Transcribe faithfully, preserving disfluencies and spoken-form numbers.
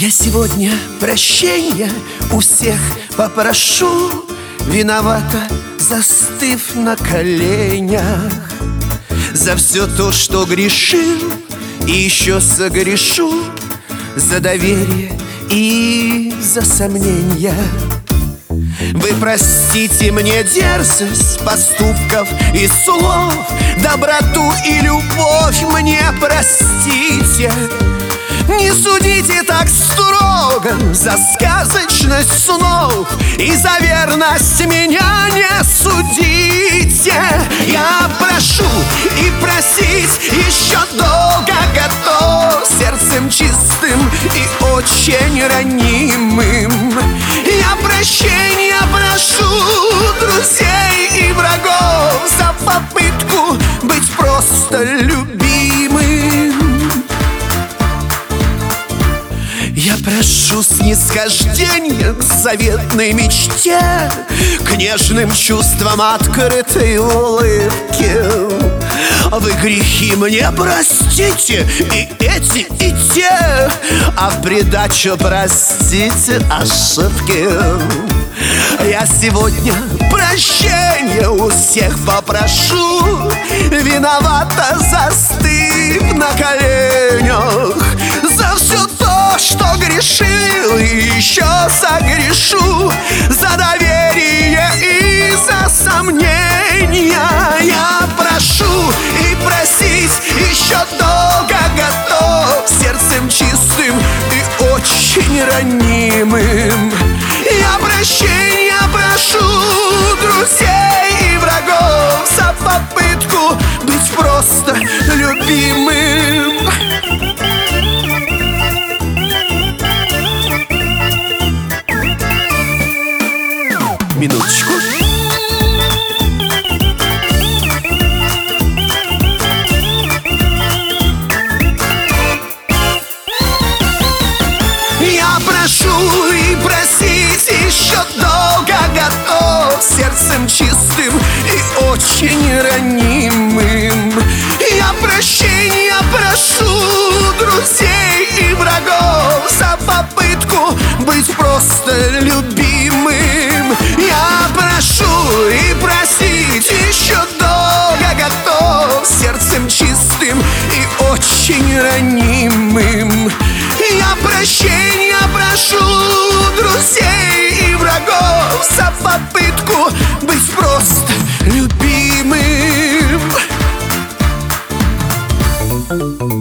Я сегодня прощения у всех попрошу, виновата, застыв на коленях, за все то, что грешил, и еще согрешу, за доверие и за сомнения. Вы простите мне дерзость поступков и слов, доброту и любовь мне простите. Не судите так строго за сказочность снов, и за верность меня не судите. Я прошу и просить еще долго готов, сердцем чистым и очень ранимым. Я прощения прошу друзей и врагов за попытку быть просто любимым. Я прошу снисхождения к заветной мечте, к нежным чувствам открытой улыбки. Вы грехи мне простите, и эти, и те, а в придачу простите ошибки. Я сегодня прощения у всех попрошу, виновата, застыв на коленях, за все то, что грешил, и еще согрешу, за доверие и за сомнения. Я прошу и просить еще долго готов, сердцем чистым и очень ранимым. Я прощения прошу друзей и врагов за попытку быть просто любимым. Минуточку. Я прошу и просить еще долго готов, сердцем чистым и очень ранимым. Я прощения прошу друзей и врагов за попытку быть просто любимым. Я прошу и просить еще долго готов, сердцем чистым и очень ранимым. Я прощения прошу друзей и врагов за попытку быть просто любимым.